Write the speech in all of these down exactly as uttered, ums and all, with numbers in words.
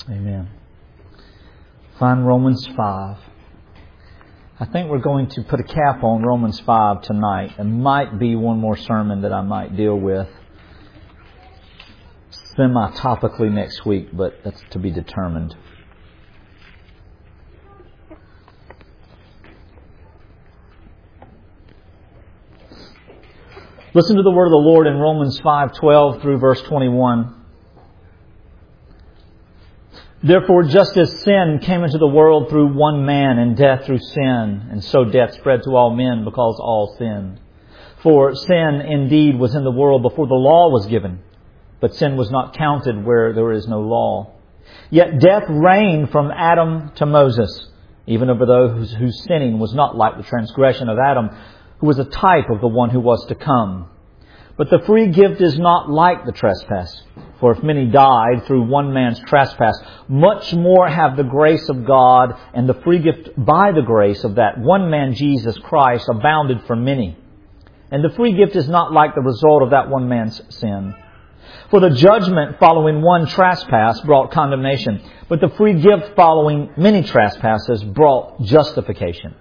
Amen. Find Romans five. I think we're going to put a cap on Romans five tonight. There might be one more sermon that I might deal with semi-topically next week, but that's to be determined. Listen to the word of the Lord in Romans five twelve through verse twenty-one. Therefore, just as sin came into the world through one man, and death through sin, and so death spread to all men because all sinned. For sin indeed was in the world before the law was given, but sin was not counted where there is no law. Yet death reigned from Adam to Moses, even over those whose sinning was not like the transgression of Adam, who was a type of the one who was to come. But the free gift is not like the trespass. For if many died through one man's trespass, much more have the grace of God and the free gift by the grace of that one man, Jesus Christ, abounded for many. And the free gift is not like the result of that one man's sin. For the judgment following one trespass brought condemnation, but the free gift following many trespasses brought justification.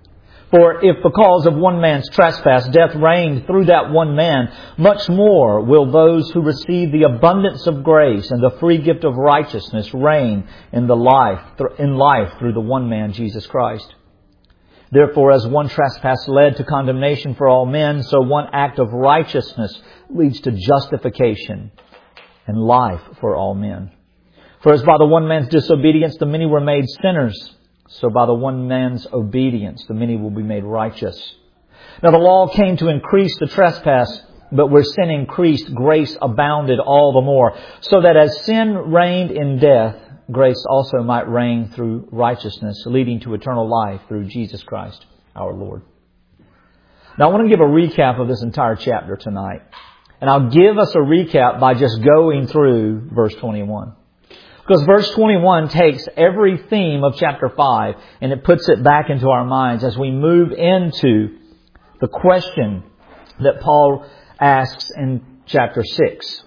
For if because of one man's trespass death reigned through that one man, much more will those who receive the abundance of grace and the free gift of righteousness reign in the life in life through the one man, Jesus Christ. Therefore, as one trespass led to condemnation for all men, so one act of righteousness leads to justification and life for all men. For as by the one man's disobedience the many were made sinners, so by the one man's obedience, the many will be made righteous. Now the law came to increase the trespass, but where sin increased, grace abounded all the more. So that as sin reigned in death, grace also might reign through righteousness, leading to eternal life through Jesus Christ our Lord. Now I want to give a recap of this entire chapter tonight. And I'll give us a recap by just going through verse twenty-one. Because verse twenty-one takes every theme of chapter five and it puts it back into our minds as we move into the question that Paul asks in chapter six.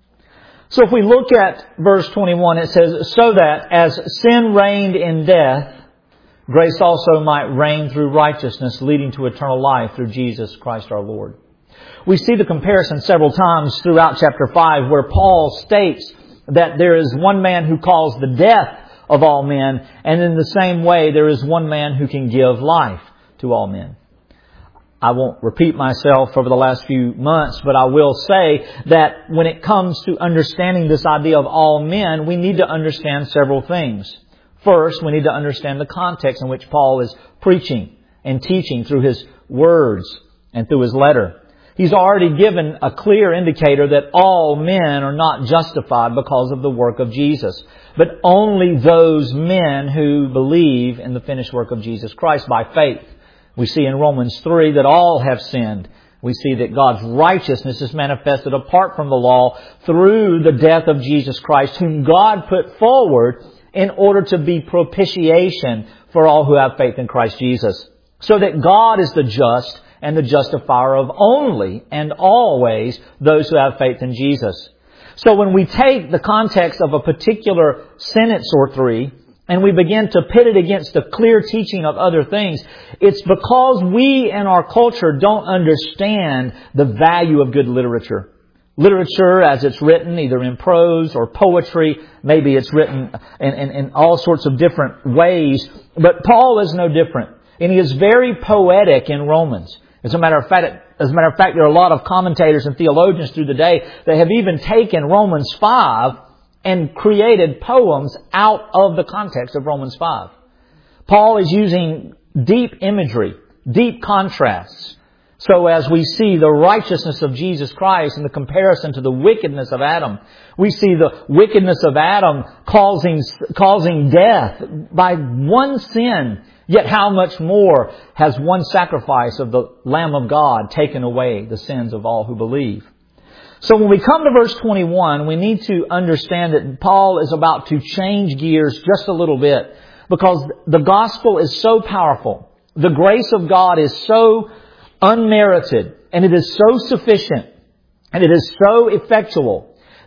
So if we look at verse twenty-one, it says, so that as sin reigned in death, grace also might reign through righteousness, leading to eternal life through Jesus Christ our Lord. We see the comparison several times throughout chapter five where Paul states that there is one man who caused the death of all men, and in the same way there is one man who can give life to all men. I won't repeat myself over the last few months, but I will say that when it comes to understanding this idea of all men, we need to understand several things. First, we need to understand the context in which Paul is preaching and teaching through his words and through his letter. He's already given a clear indicator that all men are not justified because of the work of Jesus, but only those men who believe in the finished work of Jesus Christ by faith. We see in Romans three that all have sinned. We see that God's righteousness is manifested apart from the law through the death of Jesus Christ, whom God put forward in order to be propitiation for all who have faith in Christ Jesus. So that God is the just and the justifier of only and always those who have faith in Jesus. So when we take the context of a particular sentence or three and we begin to pit it against the clear teaching of other things, it's because we in our culture don't understand the value of good literature. Literature as it's written, either in prose or poetry, maybe it's written in, in, in all sorts of different ways. But Paul is no different. And he is very poetic in Romans. As a matter of fact, as a matter of fact, there are a lot of commentators and theologians through the day that have even taken Romans five and created poems out of the context of Romans five. Paul is using deep imagery, deep contrasts. So as we see the righteousness of Jesus Christ in the comparison to the wickedness of Adam, we see the wickedness of Adam causing, causing death by one sin. Yet how much more has one sacrifice of the Lamb of God taken away the sins of all who believe? So when we come to verse twenty-one, we need to understand that Paul is about to change gears just a little bit because the gospel is so powerful. The grace of God is so unmerited and it is so sufficient and it is so effectual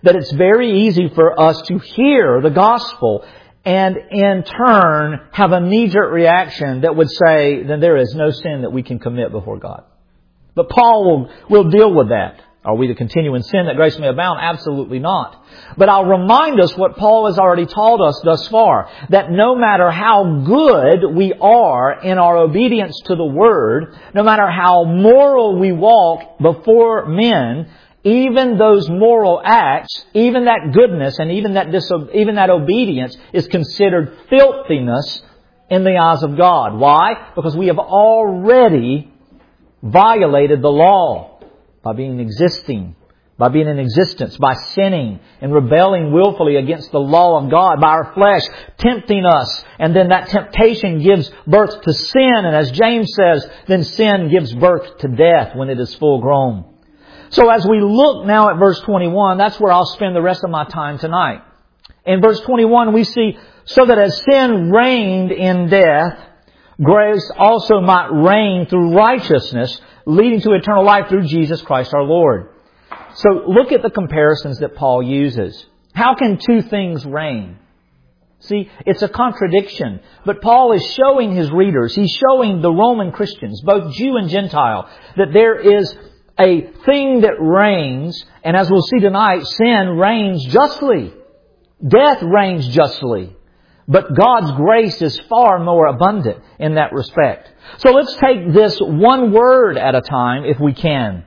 that it's very easy for us to hear the gospel and in turn have a knee-jerk reaction that would say, then there is no sin that we can commit before God. But Paul will, will deal with that. Are we to continue in sin that grace may abound? Absolutely not. But I'll remind us what Paul has already taught us thus far. That no matter how good we are in our obedience to the Word, no matter how moral we walk before men, even those moral acts, even that goodness and even that diso- even that obedience is considered filthiness in the eyes of God. Why? Because we have already violated the law. By being existing, by being in existence, by sinning and rebelling willfully against the law of God, by our flesh tempting us. And then that temptation gives birth to sin. And as James says, then sin gives birth to death when it is full grown. So as we look now at verse twenty-one, that's where I'll spend the rest of my time tonight. In verse twenty-one, we see, so that as sin reigned in death, grace also might reign through righteousness, leading to eternal life through Jesus Christ our Lord. So look at the comparisons that Paul uses. How can two things reign? See, it's a contradiction. But Paul is showing his readers, he's showing the Roman Christians, both Jew and Gentile, that there is a thing that reigns, and as we'll see tonight, sin reigns justly. Death reigns justly. But God's grace is far more abundant in that respect. So let's take this one word at a time if we can.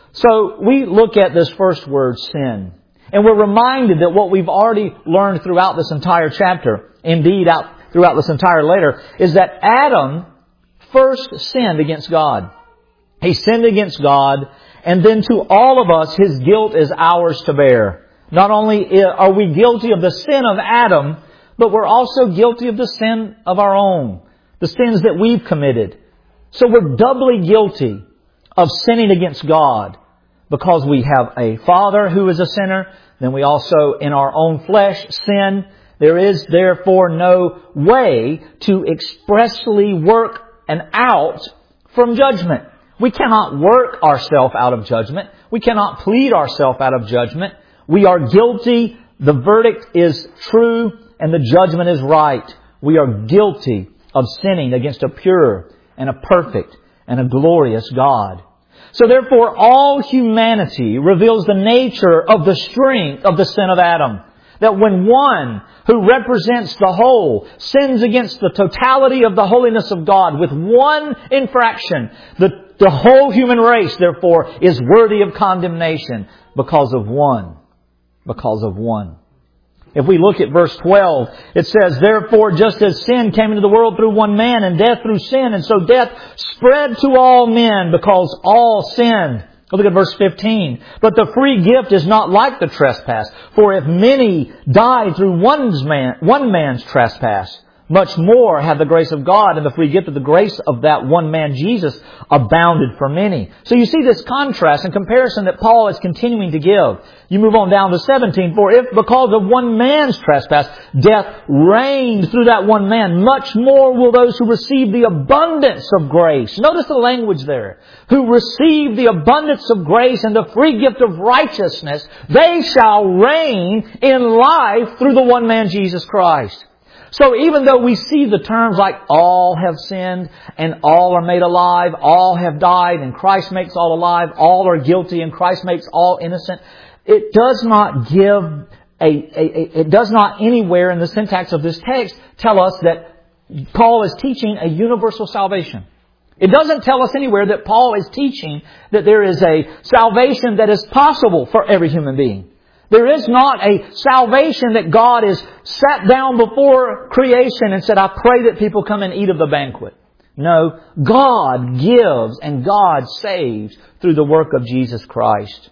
So we look at this first word, sin. And we're reminded that what we've already learned throughout this entire chapter, indeed out throughout this entire letter, is that Adam first sinned against God. He sinned against God, and then to all of us, his guilt is ours to bear. Not only are we guilty of the sin of Adam, but we're also guilty of the sin of our own, the sins that we've committed. So we're doubly guilty of sinning against God because we have a father who is a sinner. Then we also, in our own flesh, sin. There is therefore no way to expressly work an out from judgment. We cannot work ourselves out of judgment. We cannot plead ourselves out of judgment. We are guilty. The verdict is true. And the judgment is right. We are guilty of sinning against a pure and a perfect and a glorious God. So therefore, all humanity reveals the nature of the strength of the sin of Adam. That when one who represents the whole sins against the totality of the holiness of God with one infraction, the, the whole human race, therefore, is worthy of condemnation because of one. Because of one. If we look at verse twelve, it says, therefore, just as sin came into the world through one man, and death through sin, and so death spread to all men because all sinned. Look at verse fifteen. But the free gift is not like the trespass. For if many died through one's man, one man's trespass, much more have the grace of God and the free gift of the grace of that one man, Jesus, abounded for many. So you see this contrast and comparison that Paul is continuing to give. You move on down to seventeen. For if because of one man's trespass, death reigned through that one man, much more will those who receive the abundance of grace. Notice the language there. Who receive the abundance of grace and the free gift of righteousness, they shall reign in life through the one man, Jesus Christ. So even though we see the terms like all have sinned and all are made alive, all have died and Christ makes all alive, all are guilty and Christ makes all innocent, it does not give a, a, a it does not anywhere in the syntax of this text tell us that Paul is teaching a universal salvation. It doesn't tell us anywhere that Paul is teaching that there is a salvation that is possible for every human being. There is not a salvation that God has sat down before creation and said, I pray that people come and eat of the banquet. No, God gives and God saves through the work of Jesus Christ.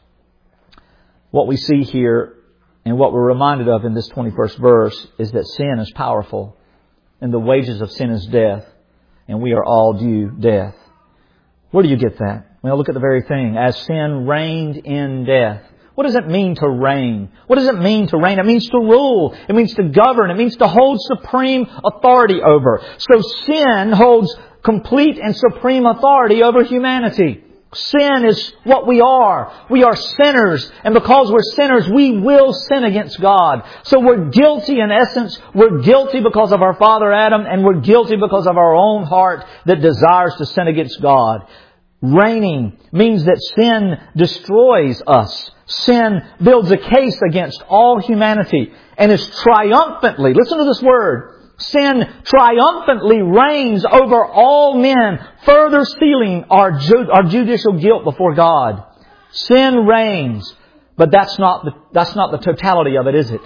What we see here and what we're reminded of in this twenty-first verse is that sin is powerful and the wages of sin is death, and we are all due death. Where do you get that? Well, look at the very thing. As sin reigned in death. What does it mean to reign? What does it mean to reign? It means to rule. It means to govern. It means to hold supreme authority over. So sin holds complete and supreme authority over humanity. Sin is what we are. We are sinners. And because we're sinners, we will sin against God. So we're guilty in essence. We're guilty because of our father Adam, and we're guilty because of our own heart that desires to sin against God. Reigning means that sin destroys us. Sin builds a case against all humanity and is triumphantly, listen to this word, sin triumphantly reigns over all men, further sealing our, ju- our judicial guilt before God. Sin reigns, but that's not the, that's not the totality of it, is it?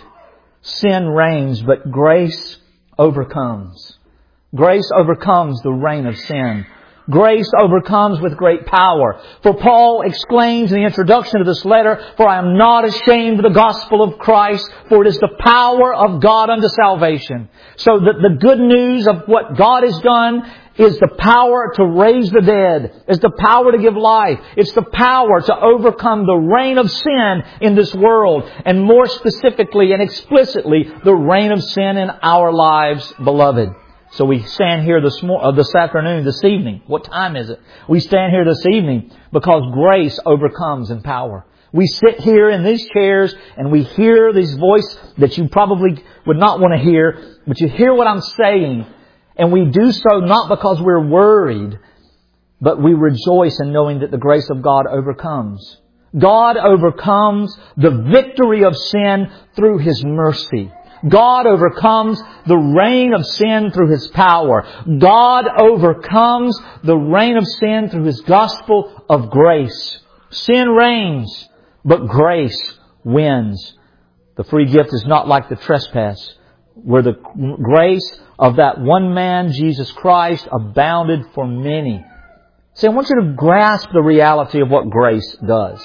Sin reigns, but grace overcomes. Grace overcomes the reign of sin. Grace overcomes with great power. For Paul exclaims in the introduction to this letter, "For I am not ashamed of the gospel of Christ, for it is the power of God unto salvation." So that the good news of what God has done is the power to raise the dead. It's the power to give life. It's the power to overcome the reign of sin in this world. And more specifically and explicitly, the reign of sin in our lives, beloved. So we stand here this mor- uh, this afternoon, this evening. What time is it? We stand here this evening because grace overcomes in power. We sit here in these chairs and we hear this voice that you probably would not want to hear, but you hear what I'm saying. And we do so not because we're worried, but we rejoice in knowing that the grace of God overcomes. God overcomes the victory of sin through His mercy. God overcomes the reign of sin through His power. God overcomes the reign of sin through His gospel of grace. Sin reigns, but grace wins. The free gift is not like the trespass, where the grace of that one man, Jesus Christ, abounded for many. See, I want you to grasp the reality of what grace does.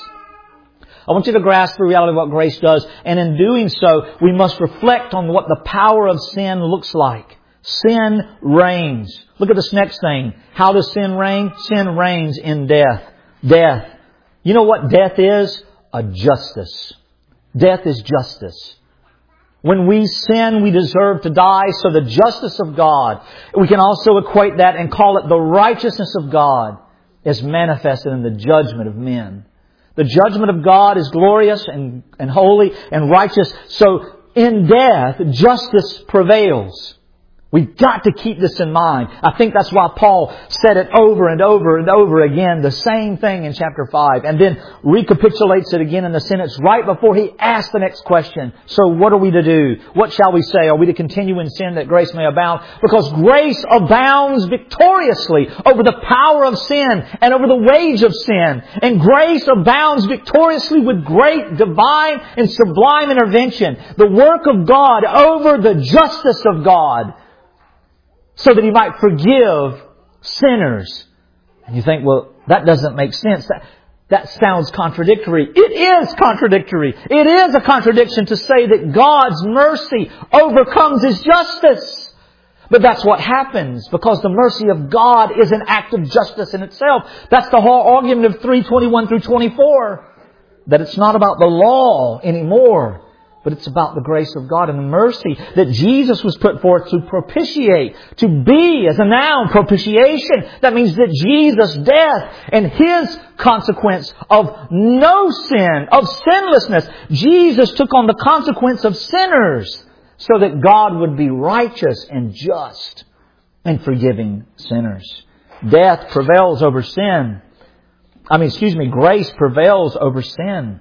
I want you to grasp the reality of what grace does. And in doing so, we must reflect on what the power of sin looks like. Sin reigns. Look at this next thing. How does sin reign? Sin reigns in death. Death. You know what death is? A justice. Death is justice. When we sin, we deserve to die. So the justice of God, we can also equate that and call it the righteousness of God, is manifested in the judgment of men. The judgment of God is glorious and, and holy and righteous. So in death, justice prevails. We've got to keep this in mind. I think that's why Paul said it over and over and over again, the same thing in chapter five, and then recapitulates it again in the sentence right before he asks the next question. So what are we to do? What shall we say? Are we to continue in sin that grace may abound? Because grace abounds victoriously over the power of sin and over the wage of sin. And grace abounds victoriously with great divine and sublime intervention. The work of God over the justice of God, so that He might forgive sinners. And you think, well, that doesn't make sense. That, that sounds contradictory. It is contradictory. It is a contradiction to say that God's mercy overcomes His justice. But that's what happens, because the mercy of God is an act of justice in itself. That's the whole argument of three twenty-one through twenty-four. That it's not about the law anymore, but it's about the grace of God and the mercy that Jesus was put forth to propitiate, to be, as a noun, propitiation. That means that Jesus' death and His consequence of no sin, of sinlessness, Jesus took on the consequence of sinners so that God would be righteous and just in forgiving sinners. Death prevails over sin. I mean, excuse me, grace prevails over sin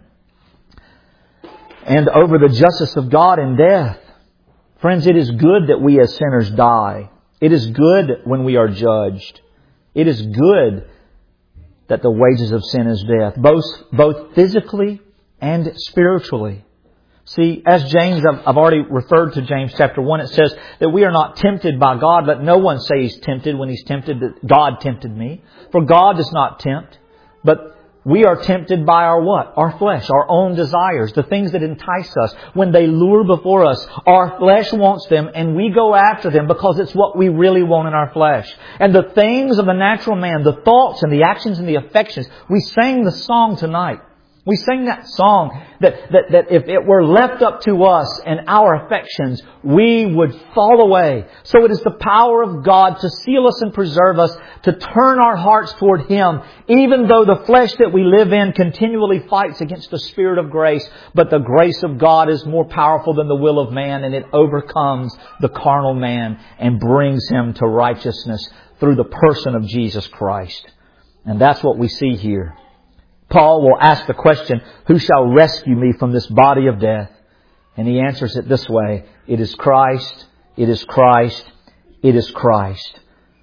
and over the justice of God in death. Friends, it is good that we as sinners die. It is good when we are judged. It is good that the wages of sin is death, both, both physically and spiritually. See, as James, I've, I've already referred to James chapter one, it says that we are not tempted by God. Let no one say he's tempted when he's tempted, that God tempted me. For God does not tempt, but we are tempted by our what? Our flesh, our own desires, the things that entice us. When they lure before us, our flesh wants them and we go after them because it's what we really want in our flesh. And the things of the natural man, the thoughts and the actions and the affections, we sang the song tonight. We sing that song that, that, that if it were left up to us and our affections, we would fall away. So it is the power of God to seal us and preserve us, to turn our hearts toward Him, even though the flesh that we live in continually fights against the Spirit of grace. But the grace of God is more powerful than the will of man, and it overcomes the carnal man and brings him to righteousness through the person of Jesus Christ. And that's what we see here. Paul will ask the question, who shall rescue me from this body of death? And he answers it this way, it is Christ, it is Christ, it is Christ.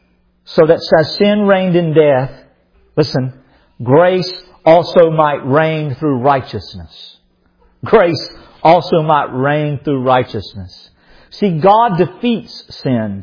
So that as sin reigned in death, listen, grace also might reign through righteousness. Grace also might reign through righteousness. See, God defeats sin.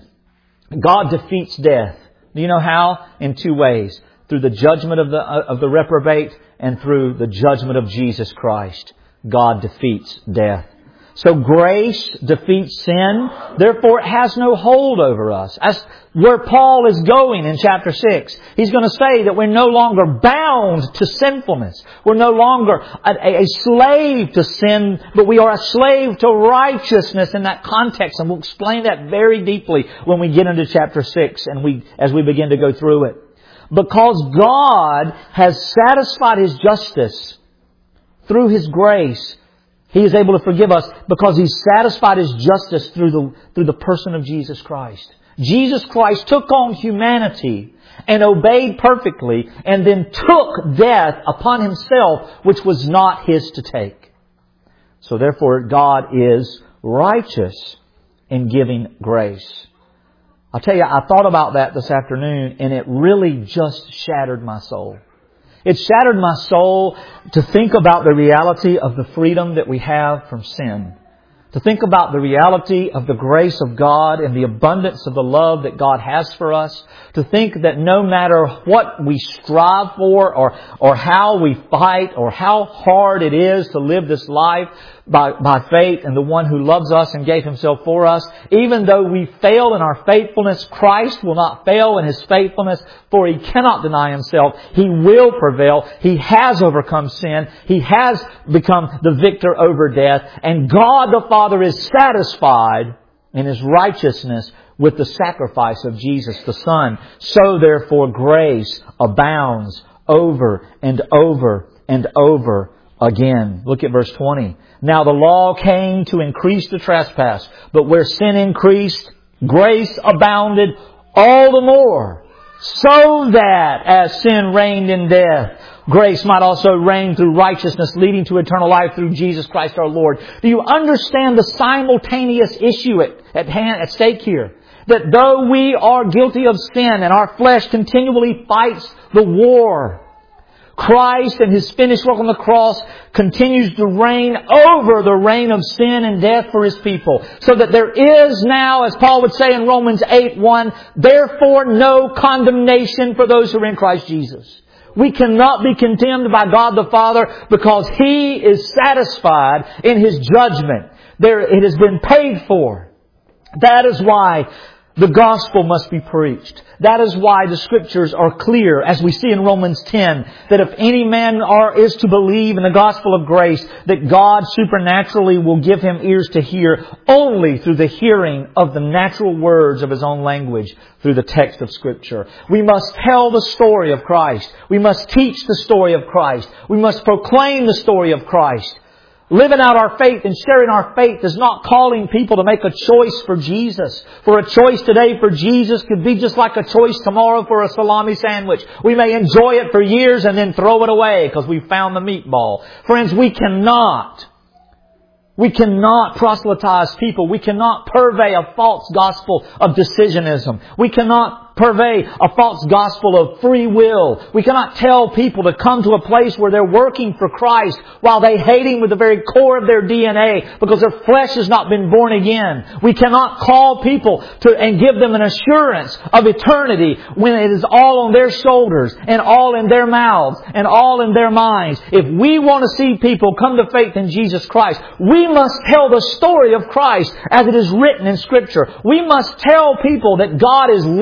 God defeats death. Do you know how? In two ways. Through the judgment of the of the reprobate and through the judgment of Jesus Christ. God defeats death. So grace defeats sin. Therefore, it has no hold over us. As where Paul is going in chapter six. He's going to say that we're no longer bound to sinfulness. We're no longer a, a slave to sin, but we are a slave to righteousness in that context. And we'll explain that very deeply when we get into chapter six and we as we begin to go through it. Because God has satisfied His justice through His grace, He is able to forgive us because He's satisfied His justice through the, through the person of Jesus Christ. Jesus Christ took on humanity and obeyed perfectly and then took death upon Himself, which was not His to take. So therefore, God is righteous in giving grace. I'll tell you, I thought about that this afternoon and it really just shattered my soul. It shattered my soul to think about the reality of the freedom that we have from sin. To think about the reality of the grace of God and the abundance of the love that God has for us. To think that no matter what we strive for or, or how we fight or how hard it is to live this life by, by faith in the one who loves us and gave Himself for us, even though we fail in our faithfulness, Christ will not fail in His faithfulness, for He cannot deny Himself. He will prevail. He has overcome sin. He has become the victor over death. And God the Father is satisfied in His righteousness with the sacrifice of Jesus the Son. So therefore grace abounds over and over and over again. Look at verse twenty. Now the law came to increase the trespass, but where sin increased, grace abounded all the more. So that as sin reigned in death, grace might also reign through righteousness, leading to eternal life through Jesus Christ our Lord. Do you understand the simultaneous issue at, at, hand, at stake here? That though we are guilty of sin and our flesh continually fights the war, Christ and His finished work on the cross continues to reign over the reign of sin and death for His people. So that there is now, as Paul would say in Romans eight one, therefore no condemnation for those who are in Christ Jesus. We cannot be condemned by God the Father because He is satisfied in His judgment. There, it has been paid for. That is why the gospel must be preached. That is why the Scriptures are clear, as we see in Romans ten, that if any man are, is to believe in the gospel of grace, that God supernaturally will give him ears to hear only through the hearing of the natural words of his own language, through the text of Scripture. We must tell the story of Christ. We must teach the story of Christ. We must proclaim the story of Christ. Living out our faith and sharing our faith is not calling people to make a choice for Jesus. For a choice today for Jesus could be just like a choice tomorrow for a salami sandwich. We may enjoy it for years and then throw it away because we found the meatball. Friends, we cannot, we cannot proselytize people. We cannot purvey a false gospel of decisionism. We cannot purvey a false gospel of free will. We cannot tell people to come to a place where they're working for Christ while they hate Him with the very core of their D N A because their flesh has not been born again. We cannot call people to and give them an assurance of eternity when it is all on their shoulders and all in their mouths and all in their minds. If we want to see people come to faith in Jesus Christ, we must tell the story of Christ as it is written in Scripture. We must tell people that God is righteous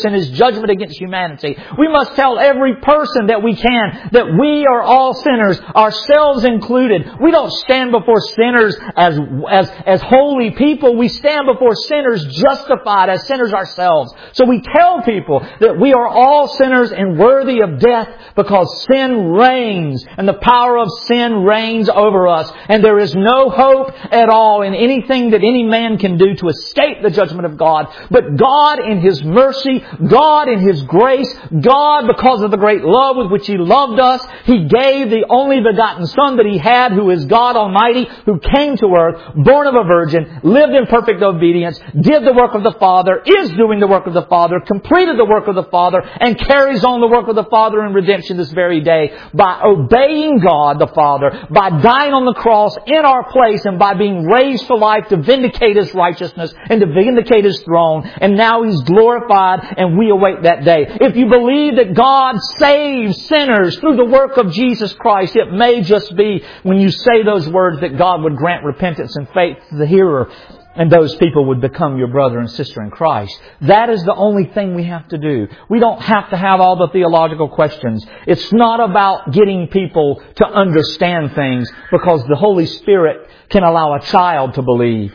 justice and His judgment against humanity. We must tell every person that we can that we are all sinners, ourselves included. We don't stand before sinners as, as, as holy people. We stand before sinners justified as sinners ourselves. So we tell people that we are all sinners and worthy of death because sin reigns and the power of sin reigns over us. And there is no hope at all in anything that any man can do to escape the judgment of God. But God in His mercy, God in His grace, God because of the great love with which He loved us, He gave the only begotten Son that He had, who is God Almighty, who came to earth, born of a virgin, lived in perfect obedience, did the work of the Father, is doing the work of the Father, completed the work of the Father, and carries on the work of the Father in redemption this very day by obeying God the Father, by dying on the cross in our place, and by being raised to life to vindicate His righteousness and to vindicate His throne. And now He's glorified and we await that day. If you believe that God saves sinners through the work of Jesus Christ, it may just be when you say those words that God would grant repentance and faith to the hearer, and those people would become your brother and sister in Christ. That is the only thing we have to do. We don't have to have all the theological questions. It's not about getting people to understand things, because the Holy Spirit can allow a child to believe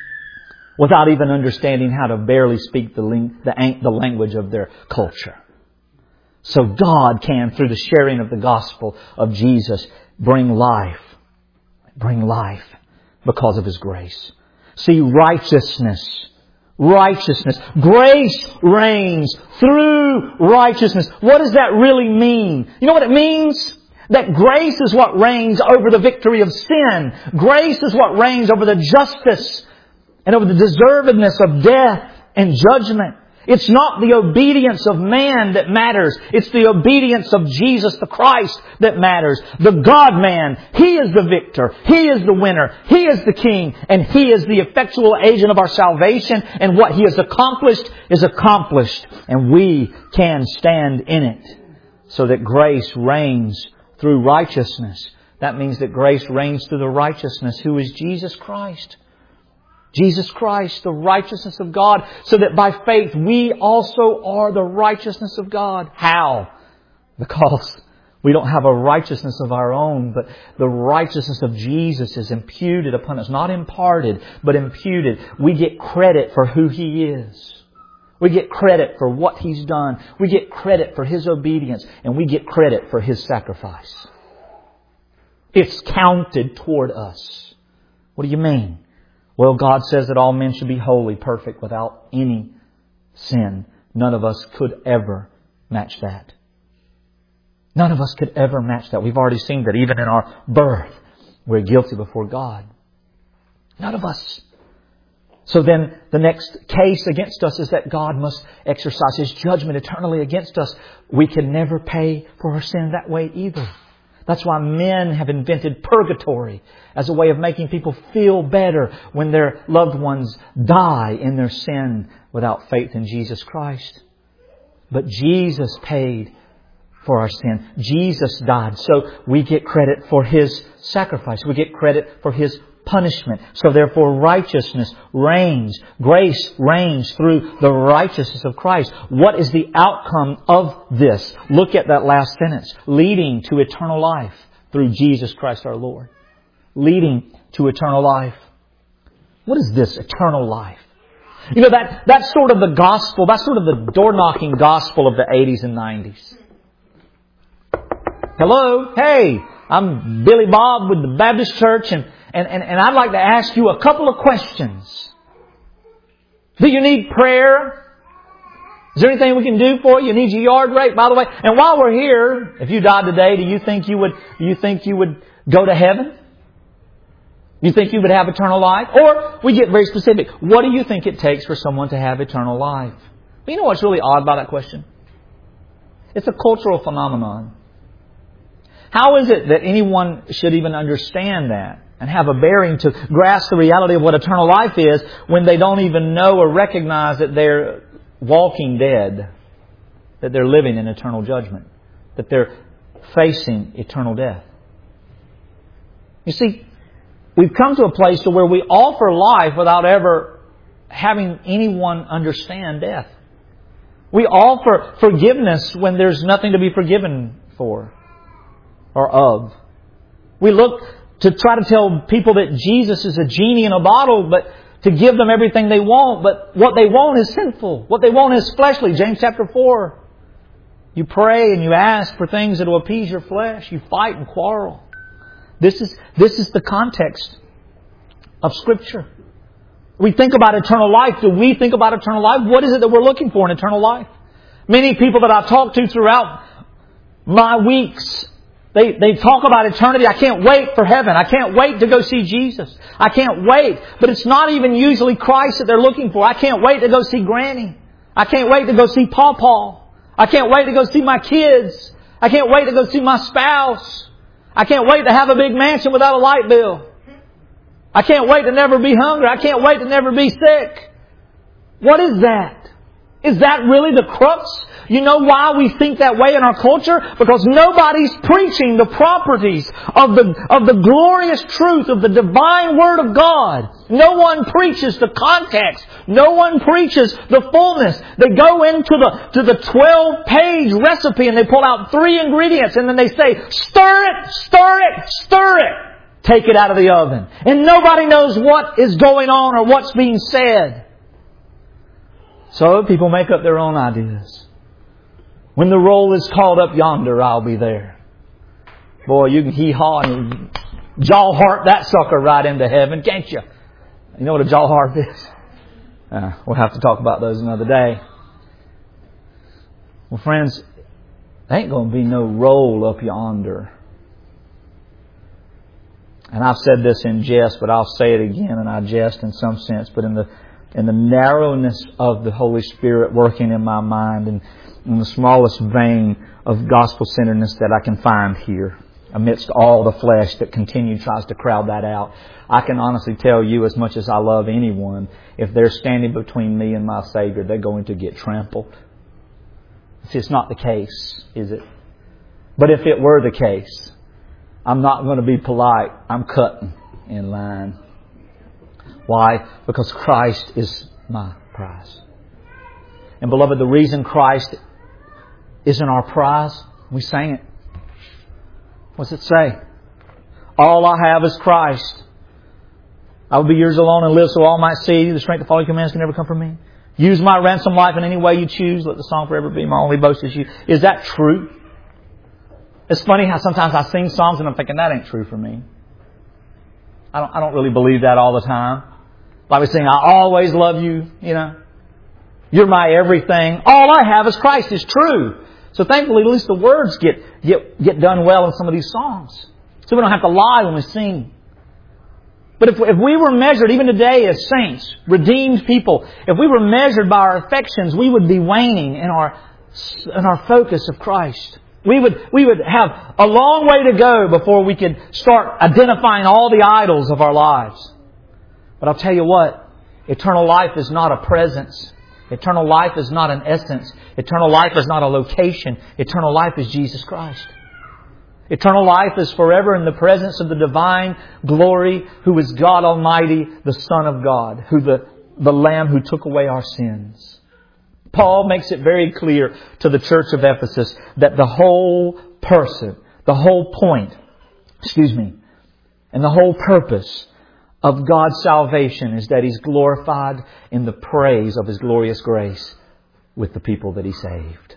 without even understanding how to barely speak the, ling- the, the language of their culture. So God can, through the sharing of the gospel of Jesus, bring life. Bring life because of His grace. See, righteousness. Righteousness. Grace reigns through righteousness. What does that really mean? You know what it means? That grace is what reigns over the victory of sin. Grace is what reigns over the justice and over the deservedness of death and judgment. It's not the obedience of man that matters. It's the obedience of Jesus the Christ that matters. The God-man, He is the victor. He is the winner. He is the King. And He is the effectual agent of our salvation. And what He has accomplished is accomplished. And we can stand in it. So that grace reigns through righteousness. That means that grace reigns through the righteousness who is Jesus Christ. Jesus Christ, the righteousness of God, so that by faith we also are the righteousness of God. How? Because we don't have a righteousness of our own, but the righteousness of Jesus is imputed upon us. Not imparted, but imputed. We get credit for who He is. We get credit for what He's done. We get credit for His obedience. And we get credit for His sacrifice. It's counted toward us. What do you mean? Well, God says that all men should be holy, perfect, without any sin. None of us could ever match that. None of us could ever match that. We've already seen that even in our birth, we're guilty before God. None of us. So then the next case against us is that God must exercise His judgment eternally against us. We can never pay for our sin that way either. That's why men have invented purgatory as a way of making people feel better when their loved ones die in their sin without faith in Jesus Christ. But Jesus paid for our sin. Jesus died. So we get credit for His sacrifice. We get credit for His punishment. So therefore righteousness reigns. Grace reigns through the righteousness of Christ. What is the outcome of this? Look at that last sentence. Leading to eternal life through Jesus Christ our Lord. Leading to eternal life. What is this eternal life? You know, that that's sort of the gospel. That's sort of the door-knocking gospel of the eighties and nineties. Hello? Hey, I'm Billy Bob with the Baptist Church, and And, and, and I'd like to ask you a couple of questions. Do you need prayer? Is there anything we can do for you? You need your yard rake, by the way. And while we're here, if you died today, do you think you would, do you think you would go to heaven? Do you think you would have eternal life? Or we get very specific. What do you think it takes for someone to have eternal life? But you know what's really odd about that question? It's a cultural phenomenon. How is it that anyone should even understand that and have a bearing to grasp the reality of what eternal life is when they don't even know or recognize that they're walking dead, that they're living in eternal judgment, that they're facing eternal death? You see, we've come to a place to where we offer life without ever having anyone understand death. We offer forgiveness when there's nothing to be forgiven for or of. We look to try to tell people that Jesus is a genie in a bottle, but to give them everything they want. But what they want is sinful. What they want is fleshly. James chapter four. You pray and you ask for things that will appease your flesh. You fight and quarrel. This is, this is the context of Scripture. We think about eternal life. Do we think about eternal life? What is it that we're looking for in eternal life? Many people that I've talked to throughout my weeks, they, they talk about eternity. I can't wait for heaven. I can't wait to go see Jesus. I can't wait. But it's not even usually Christ that they're looking for. I can't wait to go see Granny. I can't wait to go see Pawpaw. I can't wait to go see my kids. I can't wait to go see my spouse. I can't wait to have a big mansion without a light bill. I can't wait to never be hungry. I can't wait to never be sick. What is that? Is that really the crux? You know why we think that way in our culture? Because nobody's preaching the properties of the, of the glorious truth of the divine Word of God. No one preaches the context. No one preaches the fullness. They go into the, to the twelve page recipe and they pull out three ingredients and then they say, stir it, stir it, stir it. Take it out of the oven. And nobody knows what is going on or what's being said. So people make up their own ideas. When the roll is called up yonder, I'll be there. Boy, you can hee-haw and jaw harp that sucker right into heaven, can't you? You know what a jaw harp is? Uh, we'll have to talk about those another day. Well, friends, there ain't going to be no roll up yonder. And I've said this in jest, but I'll say it again, and I jest in some sense, but in the in the narrowness of the Holy Spirit working in my mind and in the smallest vein of gospel-centeredness that I can find here, amidst all the flesh that continually tries to crowd that out, I can honestly tell you, as much as I love anyone, if they're standing between me and my Savior, they're going to get trampled. It's not the case, is it? But if it were the case, I'm not going to be polite. I'm cutting in line. Why? Because Christ is my prize. And beloved, the reason Christ isn't our prize, we sang it. What's it say? All I have is Christ. I will be yours alone and live so all might see. The strength to follow your commands can never come from me. Use my ransom life in any way you choose. Let the song forever be my only boast is you. Is that true? It's funny how sometimes I sing songs and I'm thinking, that ain't true for me. I don't, I don't really believe that all the time. Like we sing, I always love you, you know. You're my everything. All I have is Christ is true. So thankfully, at least the words get, get, get done well in some of these songs. So we don't have to lie when we sing. But if, if we were measured, even today as saints, redeemed people, if we were measured by our affections, we would be waning in our, in our focus of Christ. We would, we would have a long way to go before we could start identifying all the idols of our lives. But I'll tell you what, eternal life is not a presence. Eternal life is not an essence. Eternal life is not a location. Eternal life is Jesus Christ. Eternal life is forever in the presence of the divine glory, who is God Almighty, the Son of God, who the, the Lamb who took away our sins. Paul makes it very clear to the church of Ephesus that the whole person, the whole point, excuse me, and the whole purpose of God's salvation is that He's glorified in the praise of His glorious grace with the people that He saved.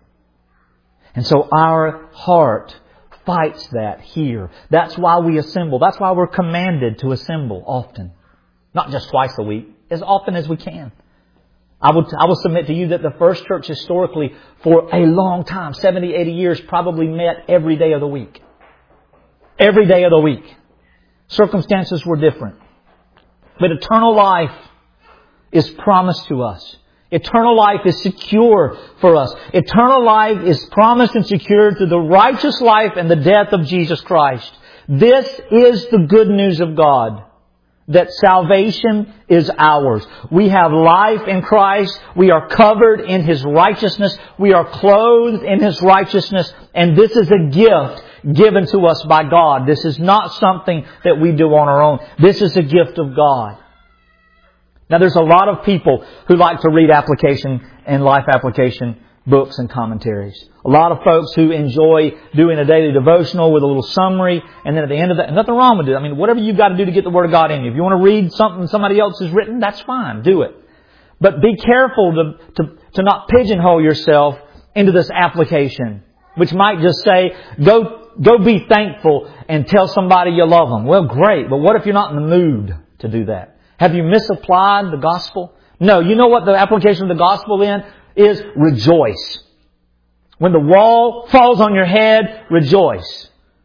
And so our heart fights that here. That's why we assemble. That's why we're commanded to assemble often. Not just twice a week, as often as we can. I will, I will submit to you that the first church historically for a long time, seventy, eighty years, probably met every day of the week. Every day of the week. Circumstances were different. But eternal life is promised to us. Eternal life is secure for us. Eternal life is promised and secured through the righteous life and the death of Jesus Christ. This is the good news of God. That salvation is ours. We have life in Christ. We are covered in His righteousness. We are clothed in His righteousness. And this is a gift given to us by God. This is not something that we do on our own. This is a gift of God. Now there's a lot of people who like to read application and life application books and commentaries. A lot of folks who enjoy doing a daily devotional with a little summary, and then at the end of that, nothing wrong with it. I mean, whatever you've got to do to get the Word of God in you. If you want to read something somebody else has written, that's fine. Do it. But be careful to, to, to not pigeonhole yourself into this application, which might just say, go, go be thankful and tell somebody you love them. Well, great. But what if you're not in the mood to do that? Have you misapplied the gospel? No. You know what the application of the gospel then is? Rejoice. When the wall falls on your head, rejoice.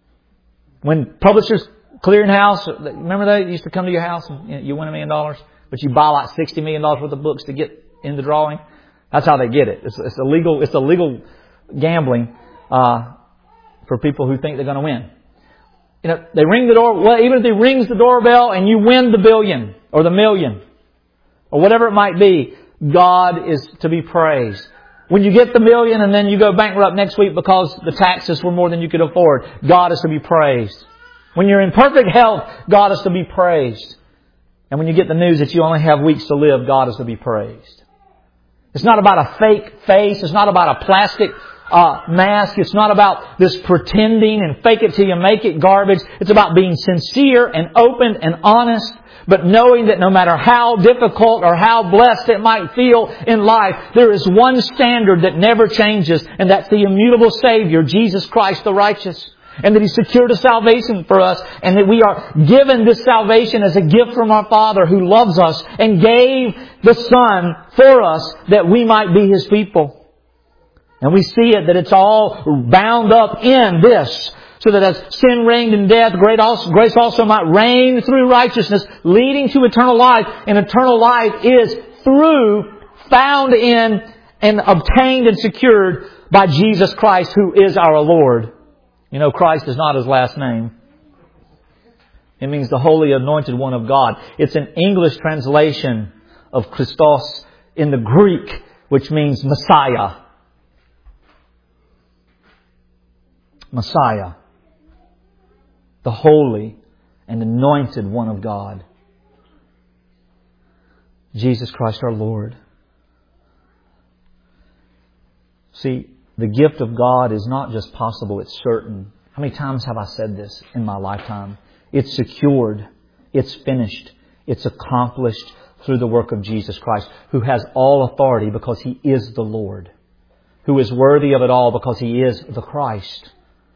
When Publishers Clearinghouse, remember they used to come to your house and you win a million dollars, but you buy like sixty million dollars worth of books to get in the drawing? That's how they get it. It's, it's illegal. It's illegal gambling uh, for people who think they're going to win. You know, they ring the door. Well, even if they rings the doorbell and you win the billion or the million or whatever it might be, God is to be praised. When you get the million and then you go bankrupt next week because the taxes were more than you could afford, God is to be praised. When you're in perfect health, God is to be praised. And when you get the news that you only have weeks to live, God is to be praised. It's not about a fake face. It's not about a plastic uh, mask. It's not about this pretending and fake it till you make it garbage. It's about being sincere and open and honest, but knowing that no matter how difficult or how blessed it might feel in life, there is one standard that never changes, and that's the immutable Savior, Jesus Christ the righteous. And that He secured a salvation for us, and that we are given this salvation as a gift from our Father who loves us and gave the Son for us that we might be His people. And we see it that it's all bound up in this, so that as sin reigned in death, grace also might reign through righteousness, leading to eternal life. And eternal life is through, found in, and obtained and secured by Jesus Christ, who is our Lord. You know, Christ is not His last name. It means the Holy Anointed One of God. It's an English translation of Christos in the Greek, which means Messiah. Messiah. The Holy and Anointed One of God. Jesus Christ our Lord. See, the gift of God is not just possible, it's certain. How many times have I said this in my lifetime? It's secured. It's finished. It's accomplished through the work of Jesus Christ, who has all authority because He is the Lord, who is worthy of it all because He is the Christ.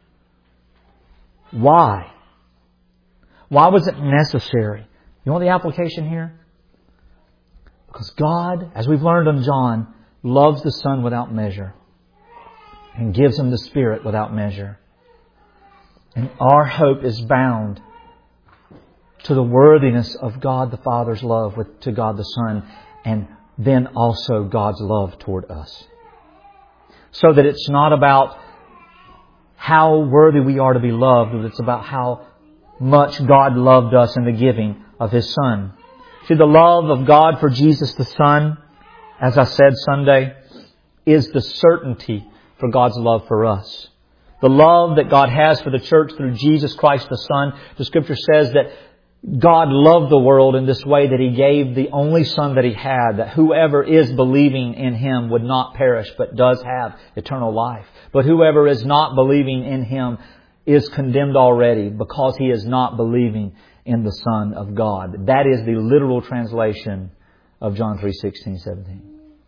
Why? Why was it necessary? You want the application here? Because God, as we've learned in John, loves the Son without measure and gives Him the Spirit without measure. And our hope is bound to the worthiness of God the Father's love with, to God the Son, and then also God's love toward us. So that it's not about how worthy we are to be loved, but it's about how much God loved us in the giving of His Son. See, the love of God for Jesus the Son, as I said Sunday, is the certainty for God's love for us. The love that God has for the church through Jesus Christ the Son. The Scripture says that God loved the world in this way, that He gave the only Son that He had, that whoever is believing in Him would not perish, but does have eternal life. But whoever is not believing in Him is condemned already, because he is not believing in the Son of God. That is the literal translation of John three sixteen, seventeen.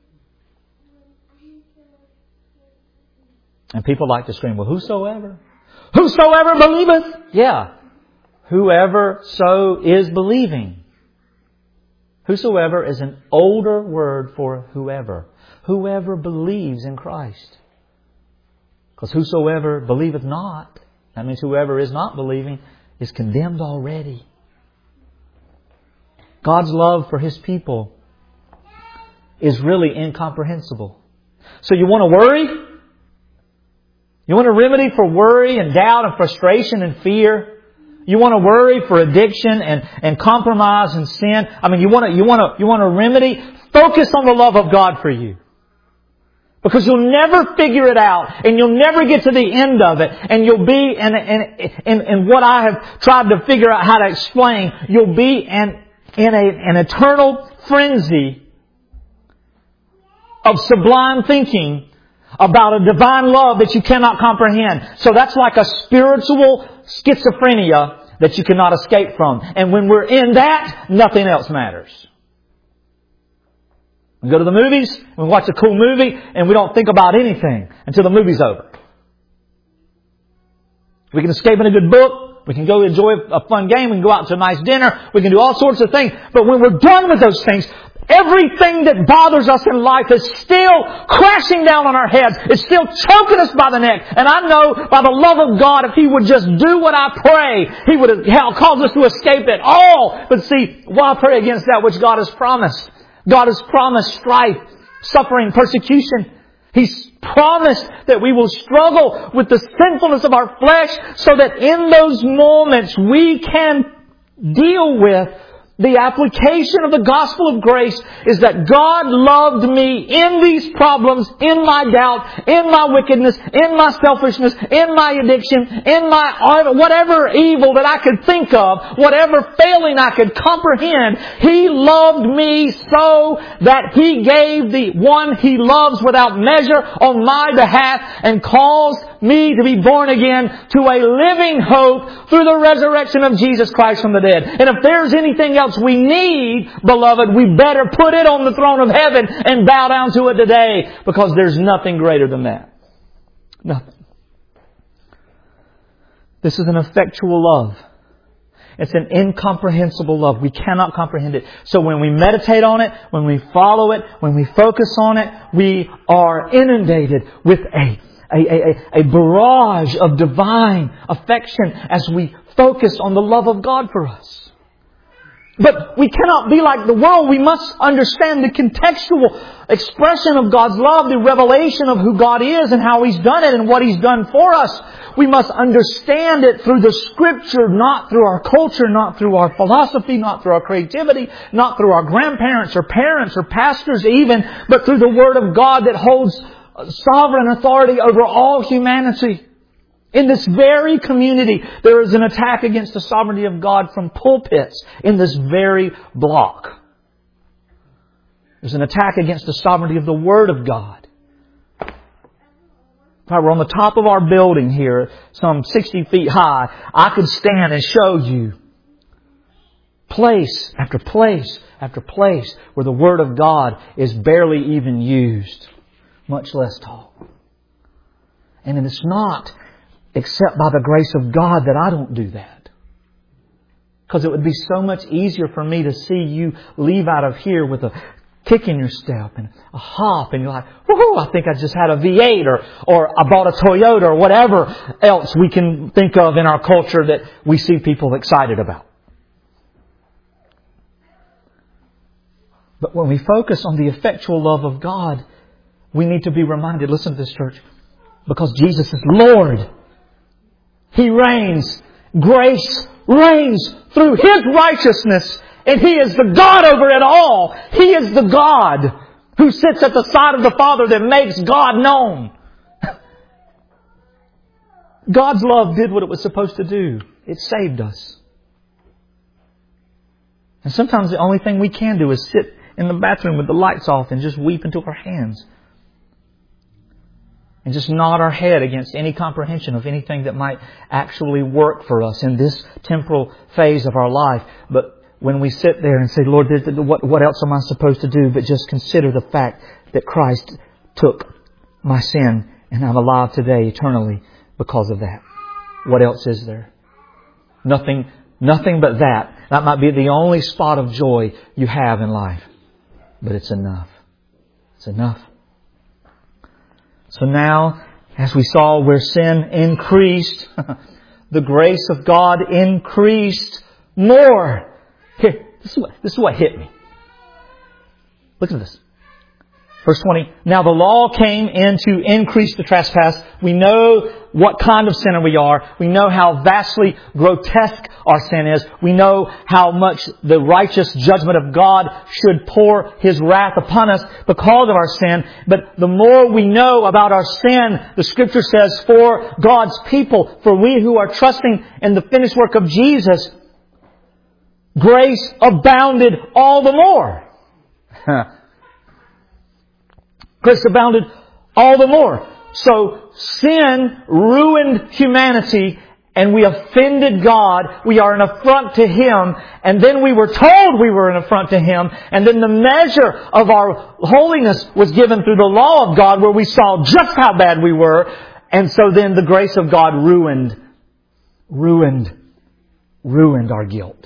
And people like to scream, well, whosoever, whosoever believeth. Yeah. Whoever so is believing. Whosoever is an older word for whoever. Whoever believes in Christ. Because whosoever believeth not, that means whoever is not believing, is condemned already. God's love for His people is really incomprehensible. So you want to worry? You want a remedy for worry and doubt and frustration and fear? You want to worry for addiction and, and compromise and sin? I mean, you want to, you want to, you want a remedy? Focus on the love of God for you. Because you'll never figure it out, and you'll never get to the end of it, and you'll be, and, and, and, and what I have tried to figure out how to explain, you'll be an in a, an eternal frenzy of sublime thinking about a divine love that you cannot comprehend. So that's like a spiritual schizophrenia that you cannot escape from. And when we're in that, nothing else matters. We go to the movies, we watch a cool movie, and we don't think about anything until the movie's over. We can escape in a good book. We can go enjoy a fun game. We can go out to a nice dinner. We can do all sorts of things. But when we're done with those things, everything that bothers us in life is still crashing down on our heads. It's still choking us by the neck. And I know by the love of God, if He would just do what I pray, He would have caused us to escape it all. But see, why pray against that which God has promised? God has promised strife, suffering, persecution. He's promised that we will struggle with the sinfulness of our flesh so that in those moments we can deal with the application of the gospel of grace is that God loved me in these problems, in my doubt, in my wickedness, in my selfishness, in my addiction, in my whatever evil that I could think of, whatever failing I could comprehend. He loved me so that He gave the one He loves without measure on my behalf and caused me to be born again to a living hope through the resurrection of Jesus Christ from the dead. And if there's anything else we need, beloved, we better put it on the throne of heaven and bow down to it today, because there's nothing greater than that. Nothing. This is an effectual love. It's an incomprehensible love. We cannot comprehend it. So when we meditate on it, when we follow it, when we focus on it, we are inundated with a A, a, a barrage of divine affection as we focus on the love of God for us. But we cannot be like the world. We must understand the contextual expression of God's love, the revelation of who God is and how He's done it and what He's done for us. We must understand it through the Scripture, not through our culture, not through our philosophy, not through our creativity, not through our grandparents or parents or pastors even, but through the Word of God that holds sovereign authority over all humanity. In this very community, there is an attack against the sovereignty of God from pulpits in this very block. There's an attack against the sovereignty of the Word of God. If I were on the top of our building here, some sixty feet high, I could stand and show you place after place after place where the Word of God is barely even used, much less taught. And it's not except by the grace of God that I don't do that. Because it would be so much easier for me to see you leave out of here with a kick in your step and a hop, and you're like, woohoo, I think I just had a V eight, or, or I bought a Toyota, or whatever else we can think of in our culture that we see people excited about. But when we focus on the effectual love of God, we need to be reminded, listen to this, church, because Jesus is Lord. He reigns. Grace reigns through His righteousness. And He is the God over it all. He is the God who sits at the side of the Father that makes God known. God's love did what it was supposed to do. It saved us. And sometimes the only thing we can do is sit in the bathroom with the lights off and just weep into our hands. And just nod our head against any comprehension of anything that might actually work for us in this temporal phase of our life. But when we sit there and say, Lord, what, what else am I supposed to do but just consider the fact that Christ took my sin and I'm alive today eternally because of that. What else is there? Nothing, nothing but that. That might be the only spot of joy you have in life. But it's enough. It's enough. So now, as we saw where sin increased, the grace of God increased more. Here, this is what, this is what hit me. Look at this. Verse twenty. Now the law came in to increase the trespass. We know what kind of sinner we are. We know how vastly grotesque our sin is. We know how much the righteous judgment of God should pour His wrath upon us because of our sin. But the more we know about our sin, the Scripture says, for God's people, for we who are trusting in the finished work of Jesus, grace abounded all the more. Grace abounded all the more. So sin ruined humanity and we offended God. We are an affront to Him. And then we were told we were an affront to Him. And then the measure of our holiness was given through the law of God where we saw just how bad we were. And so then the grace of God ruined, ruined, ruined our guilt.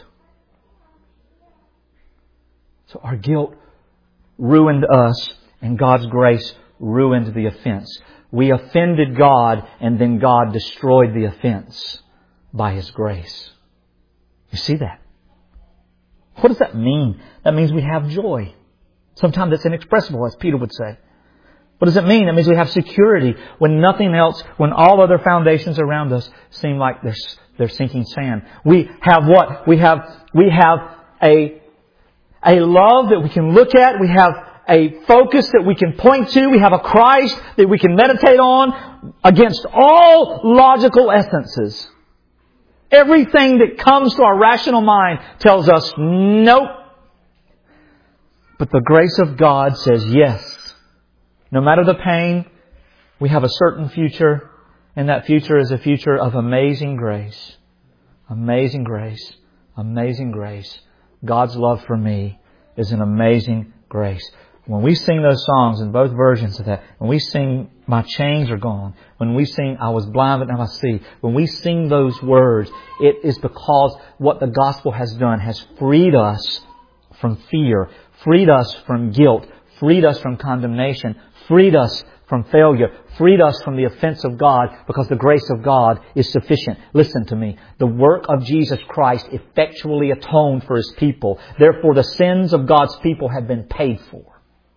So our guilt ruined us and God's grace ruined the offense. We offended God and then God destroyed the offense by His grace. You see that? What does that mean? That means we have joy. Sometimes it's inexpressible, as Peter would say. What does it mean? It means we have security when nothing else, when all other foundations around us seem like they're, they're sinking sand. We have what? We have, we have a, a love that we can look at. We have a focus that we can point to. We have a Christ that we can meditate on against all logical essences. Everything that comes to our rational mind tells us nope. But the grace of God says yes. No matter the pain, we have a certain future, and that future is a future of amazing grace. Amazing grace. Amazing grace. God's love for me is an amazing grace. When we sing those songs in both versions of that, when we sing My Chains Are Gone, when we sing I Was Blind But Now I See, when we sing those words, it is because what the gospel has done has freed us from fear, freed us from guilt, freed us from condemnation, freed us from failure, freed us from the offense of God because the grace of God is sufficient. Listen to me. The work of Jesus Christ effectually atoned for His people. Therefore, the sins of God's people have been paid for.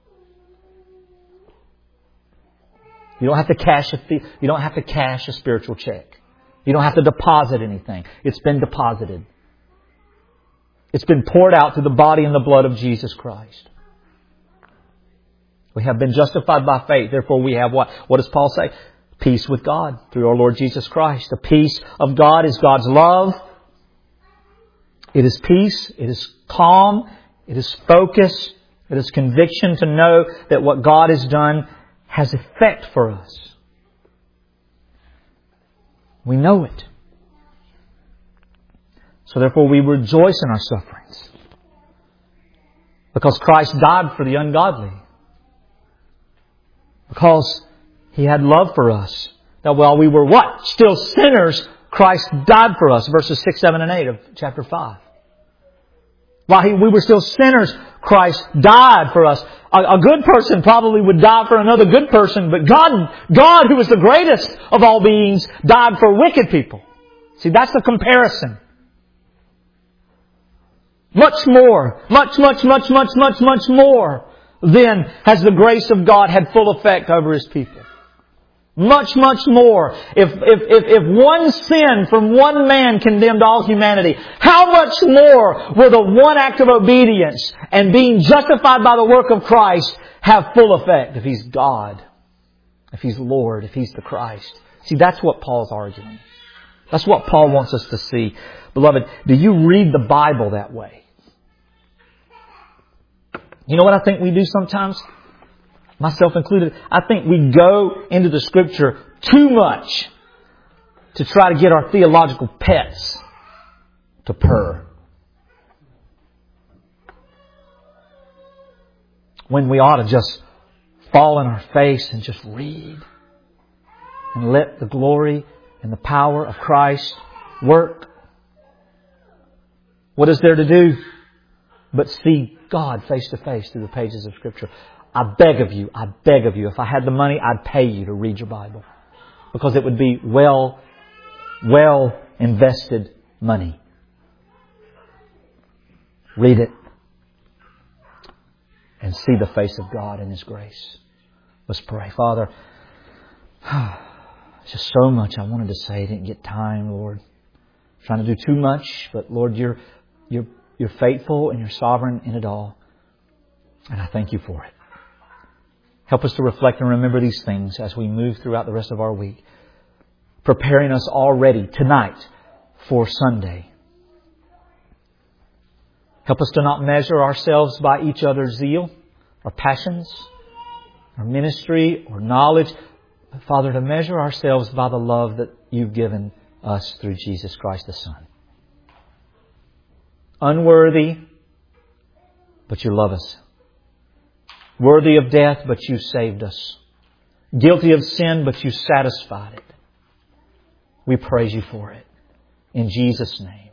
You don't have to cash a you don't have to cash a spiritual check. You don't have to deposit anything. It's been deposited. It's been poured out through the body and the blood of Jesus Christ. We have been justified by faith. Therefore we have what? What does Paul say? Peace with God through our Lord Jesus Christ. The peace of God is God's love. It is peace. It is calm. It is focus. It is conviction to know that what God has done has effect for us. We know it. So therefore we rejoice in our sufferings. Because Christ died for the ungodly. Because He had love for us. That while we were what? Still sinners, Christ died for us. Verses six, seven, and eight of chapter five. While he, we were still sinners, Christ died for us. A, a good person probably would die for another good person, but God, God, who is the greatest of all beings, died for wicked people. See, that's the comparison. Much more, much, much, much, much, much, much more than has the grace of God had full effect over His people. Much, much more. If, if, if, if one sin from one man condemned all humanity, how much more will the one act of obedience and being justified by the work of Christ have full effect if He's God, if He's Lord, if He's the Christ? See, that's what Paul's arguing. That's what Paul wants us to see. Beloved, do you read the Bible that way? You know what I think we do sometimes? Myself included. I think we go into the Scripture too much to try to get our theological pets to purr. When we ought to just fall on our face and just read and let the glory and the power of Christ work. What is there to do but see God face to face through the pages of Scripture? I beg of you, I beg of you, if I had the money, I'd pay you to read your Bible. Because it would be well, well invested money. Read it. And see the face of God and His grace. Let's pray. Father, just so much I wanted to say. Didn't get time, Lord. Trying to do too much, but Lord, you're, you're, you're faithful and you're sovereign in it all. And I thank you for it. Help us to reflect and remember these things as we move throughout the rest of our week. Preparing us already tonight for Sunday. Help us to not measure ourselves by each other's zeal, or passions, or ministry, or knowledge. But Father, to measure ourselves by the love that You've given us through Jesus Christ the Son. Unworthy, but You love us. Worthy of death, but You saved us. Guilty of sin, but You satisfied it. We praise You for it. In Jesus' name.